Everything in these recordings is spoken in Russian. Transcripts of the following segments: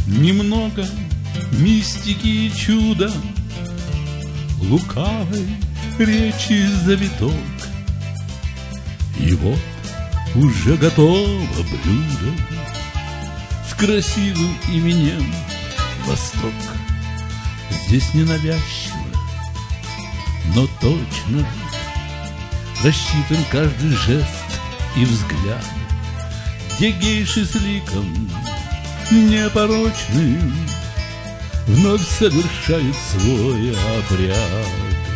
Немного мистики и чуда, лукавой речи завиток. И вот уже готово блюдо с красивым именем Восток. Здесь ненавязчиво, но точно рассчитан каждый жест и взгляд, где гейши с ликом непорочным вновь совершают свой обряд.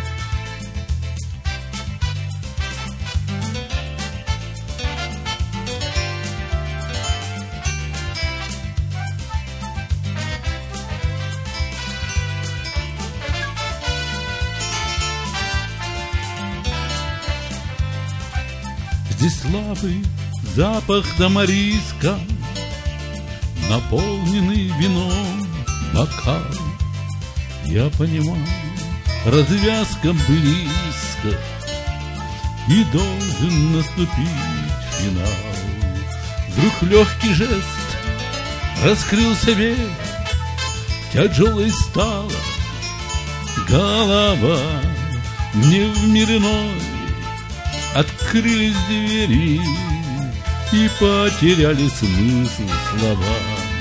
Здесь слабый запах тамариска, наполненный вином бокал. Я понимаю, развязка близко, и должен наступить финал. Вдруг легкий жест, раскрылся век, тяжелой стала голова. Не в мир иной открылись двери, и потеряли смысл слова.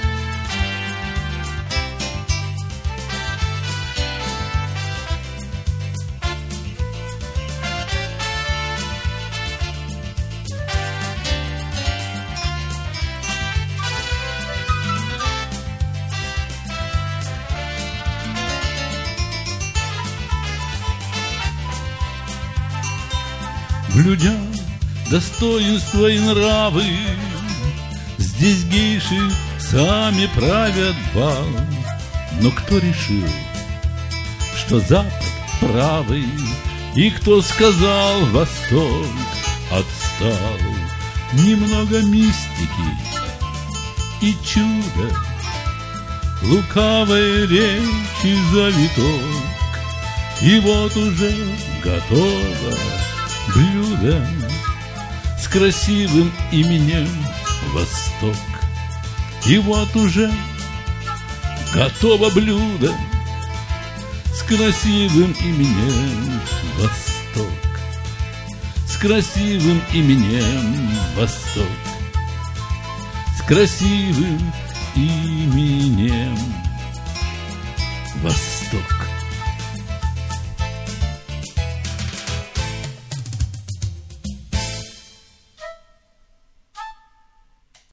Блюдя достоинства и нравы, здесь гейши сами правят бал. Но кто решил, что Запад правый, и кто сказал Восток отстал? Немного мистики и чуда, лукавой речи завиток. И вот уже готово блюдо с красивым именем Восток. И вот уже готово блюдо с красивым именем Восток. С красивым именем Восток. С красивым именем Восток.